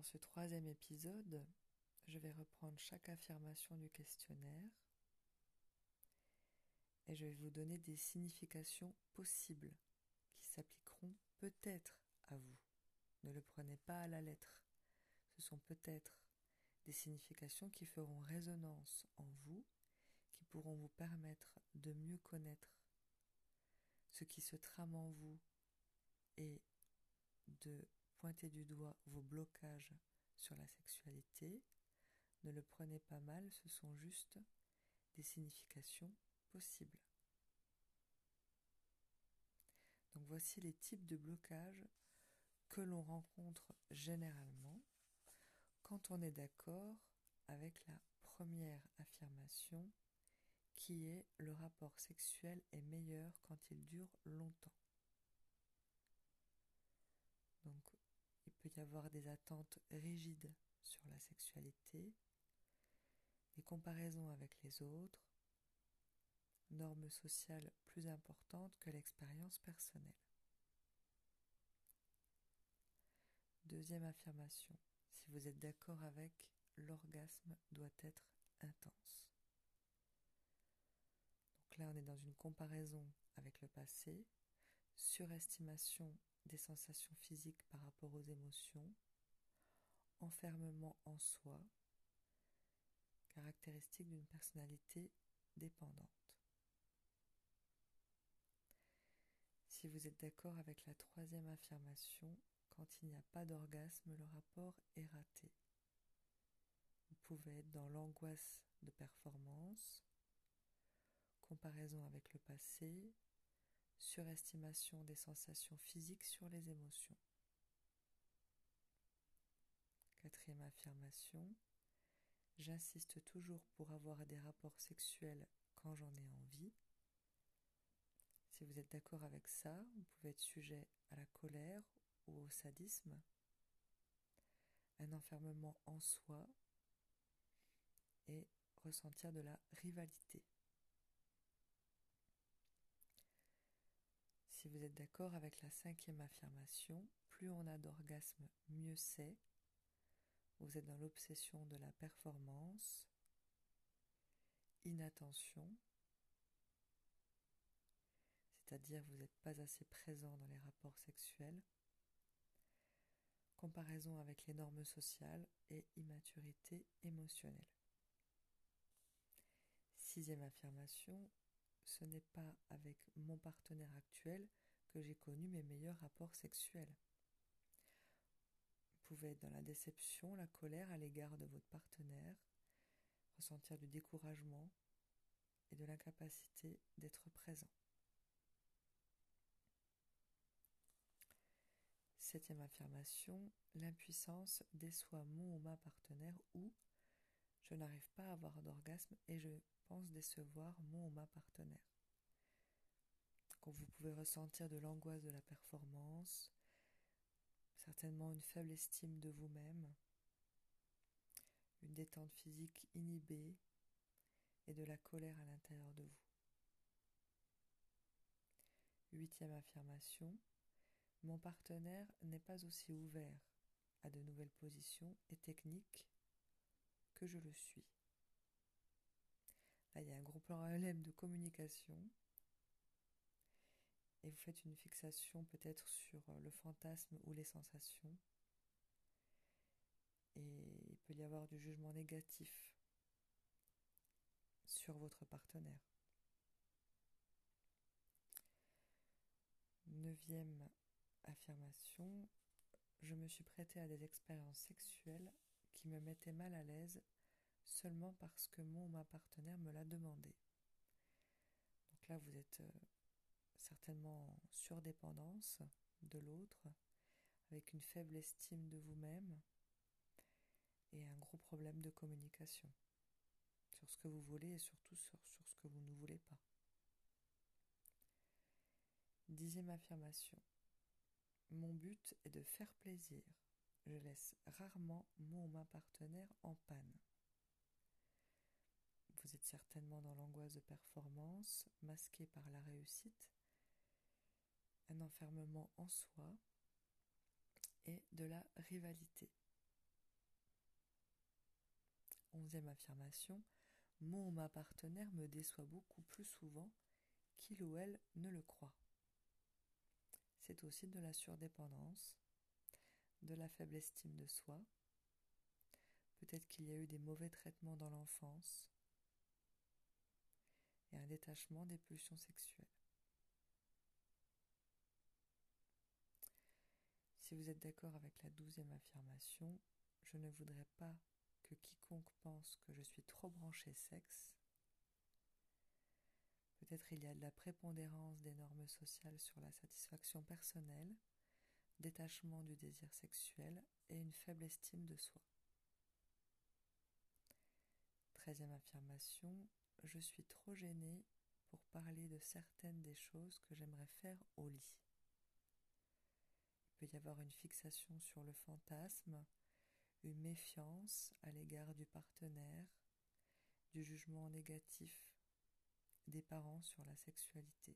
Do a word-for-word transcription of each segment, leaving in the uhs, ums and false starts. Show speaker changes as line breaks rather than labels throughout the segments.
ce troisième épisode, je vais reprendre chaque affirmation du questionnaire et je vais vous donner des significations possibles qui s'appliqueront peut-être à vous. Ne le prenez pas à la lettre. Ce sont peut-être des significations qui feront résonance en vous, qui pourront vous permettre de mieux connaître ce qui se trame en vous et de pointer du doigt vos blocages sur la sexualité. Ne le prenez pas mal, ce sont juste des significations possibles. Donc voici les types de blocages que l'on rencontre généralement quand on est d'accord avec la première affirmation qui est le rapport sexuel est meilleur quand il dure longtemps. Donc il peut y avoir des attentes rigides sur la sexualité, des comparaisons avec les autres, normes sociales plus importantes que l'expérience personnelle. Deuxième affirmation, si vous êtes d'accord avec l'orgasme doit être intense. Donc là, on est dans une comparaison avec le passé, surestimation des sensations physiques par rapport aux émotions, enfermement en soi, caractéristique d'une personnalité dépendante. Si vous êtes d'accord avec la troisième affirmation, quand il n'y a pas d'orgasme, le rapport est raté. Vous pouvez être dans l'angoisse de performance, comparaison avec le passé, surestimation des sensations physiques sur les émotions. Quatrième affirmation, j'insiste toujours pour avoir des rapports sexuels quand j'en ai envie. Si vous êtes d'accord avec ça, vous pouvez être sujet à la colère ou au sadisme, un enfermement en soi et ressentir de la rivalité. Si vous êtes d'accord avec la cinquième affirmation, plus on a d'orgasme, mieux c'est. Vous êtes dans l'obsession de la performance, inattention, c'est-à-dire vous n'êtes pas assez présent dans les rapports sexuels, comparaison avec les normes sociales et immaturité émotionnelle. Sixième affirmation, ce n'est pas avec mon partenaire actuel que j'ai connu mes meilleurs rapports sexuels. Vous pouvez être dans la déception, la colère à l'égard de votre partenaire, ressentir du découragement et de l'incapacité d'être présent. Septième affirmation, l'impuissance déçoit mon ou ma partenaire ou je n'arrive pas à avoir d'orgasme et je pense décevoir mon ou ma partenaire. Donc vous pouvez ressentir de l'angoisse de la performance, certainement une faible estime de vous-même, une détente physique inhibée et de la colère à l'intérieur de vous. Huitième affirmation, mon partenaire n'est pas aussi ouvert à de nouvelles positions et techniques que je le suis. Là, il y a un gros problème de communication et vous faites une fixation peut-être sur le fantasme ou les sensations et il peut y avoir du jugement négatif sur votre partenaire. Neuvième affirmation, je me suis prêtée à des expériences sexuelles qui me mettaient mal à l'aise seulement parce que mon ou ma partenaire me l'a demandé. Donc là, vous êtes euh, certainement en surdépendance de l'autre, avec une faible estime de vous-même et un gros problème de communication sur ce que vous voulez et surtout sur, sur ce que vous ne voulez pas. Dixième affirmation. Mon but est de faire plaisir. Je laisse rarement mon ou ma partenaire en panne. Vous êtes certainement dans l'angoisse de performance, masquée par la réussite, un enfermement en soi et de la rivalité. Onzième affirmation, mon ou ma partenaire me déçoit beaucoup plus souvent qu'il ou elle ne le croit. C'est aussi de la surdépendance, de la faible estime de soi. Peut-être qu'il y a eu des mauvais traitements dans l'enfance et un détachement des pulsions sexuelles. Si vous êtes d'accord avec la douzième affirmation, je ne voudrais pas que quiconque pense que je suis trop branché sexe. Peut-être il y a de la prépondérance des normes sociales sur la satisfaction personnelle, détachement du désir sexuel et une faible estime de soi. Treizième affirmation, je suis trop gênée pour parler de certaines des choses que j'aimerais faire au lit. Il peut y avoir une fixation sur le fantasme, une méfiance à l'égard du partenaire, du jugement négatif des parents sur la sexualité.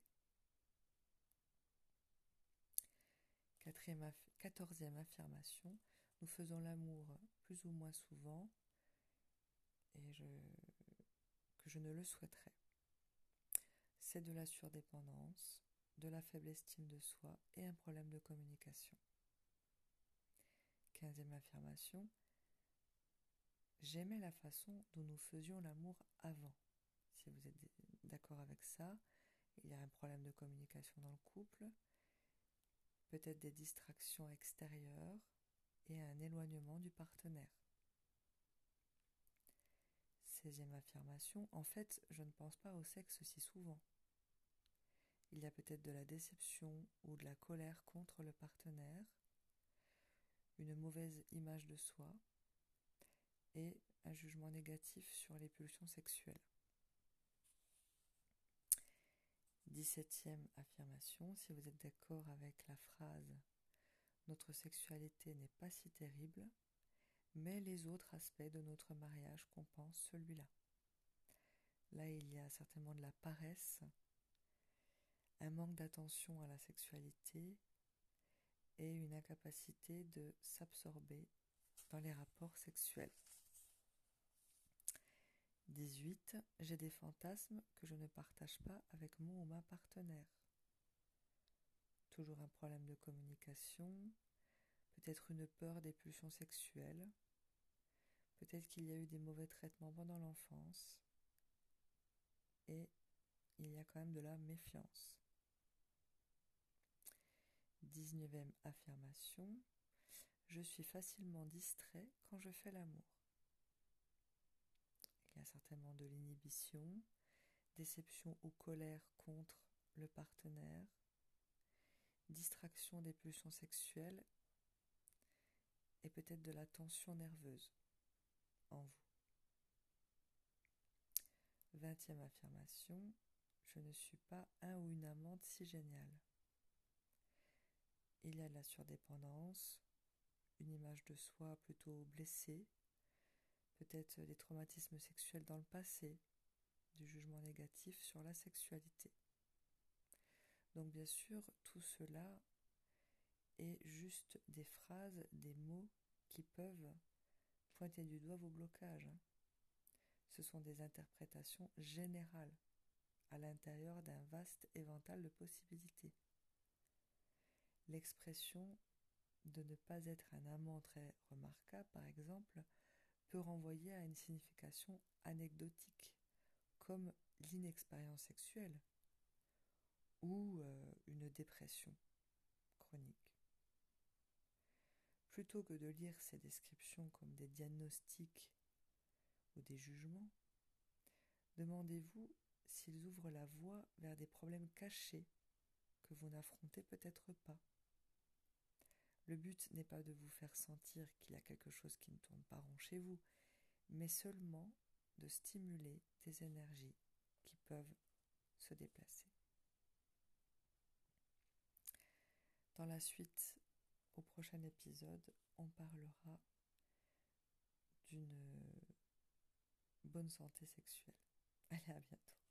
Quatorzième affirmation, nous faisons l'amour plus ou moins souvent et je, que je ne le souhaiterais. C'est de la surdépendance, de la faible estime de soi et un problème de communication. Quinzième affirmation, j'aimais la façon dont nous faisions l'amour avant. Si vous êtes d'accord avec ça, il y a un problème de communication dans le couple, peut-être des distractions extérieures et un éloignement du partenaire. Seizième affirmation, en fait, je ne pense pas au sexe si souvent. Il y a peut-être de la déception ou de la colère contre le partenaire, une mauvaise image de soi et un jugement négatif sur les pulsions sexuelles. Dix-septième affirmation, si vous êtes d'accord avec la phrase « Notre sexualité n'est pas si terrible », mais les autres aspects de notre mariage compensent celui-là. Là, il y a certainement de la paresse, un manque d'attention à la sexualité et une incapacité de s'absorber dans les rapports sexuels. dix-huit. J'ai des fantasmes que je ne partage pas avec mon ou ma partenaire. Toujours un problème de communication, peut-être une peur des pulsions sexuelles, peut-être qu'il y a eu des mauvais traitements pendant l'enfance et il y a quand même de la méfiance. dix-neuvième affirmation, je suis facilement distrait quand je fais l'amour. Il y a certainement de l'inhibition, déception ou colère contre le partenaire, distraction des pulsions sexuelles et peut-être de la tension nerveuse en vous. Vingtième affirmation, je ne suis pas un ou une amante si géniale. Il y a de la surdépendance, une image de soi plutôt blessée, peut-être des traumatismes sexuels dans le passé, du jugement négatif sur la sexualité. Donc bien sûr, tout cela est juste des phrases, des mots qui peuvent pointer du doigt vos blocages. Ce sont des interprétations générales à l'intérieur d'un vaste éventail de possibilités. L'expression de ne pas être un amant très remarquable, par exemple, peut renvoyer à une signification anecdotique, comme l'inexpérience sexuelle ou euh, une dépression chronique. Plutôt que de lire ces descriptions comme des diagnostics ou des jugements, demandez-vous s'ils ouvrent la voie vers des problèmes cachés que vous n'affrontez peut-être pas. Le but n'est pas de vous faire sentir qu'il y a quelque chose qui ne tourne pas rond chez vous, mais seulement de stimuler des énergies qui peuvent se déplacer. Dans la suite, au prochain épisode, on parlera d'une bonne santé sexuelle. Allez, à bientôt.